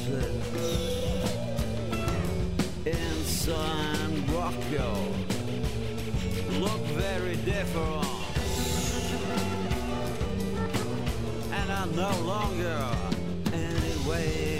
faces in San Rocco look very different, and are no longer anyway.